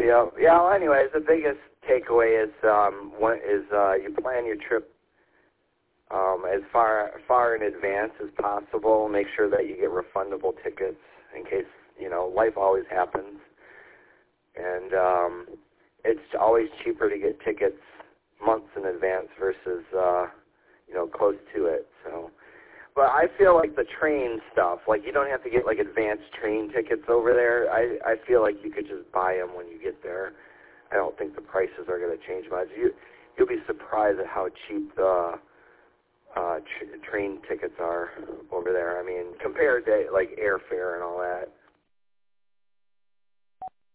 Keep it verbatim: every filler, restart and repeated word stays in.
Yeah, yeah. Well, anyways, the biggest takeaway is um, one is uh, you plan your trip um, as far far in advance as possible. Make sure that you get refundable tickets in case you know life always happens, and um, it's always cheaper to get tickets months in advance versus uh, you know close to it. So. But I feel like the train stuff, like you don't have to get like advanced train tickets over there. I, I feel like you could just buy them when you get there. I don't think the prices are going to change much. You, you'll be surprised at how cheap the uh, tr- train tickets are over there. I mean, compared to like airfare and all that.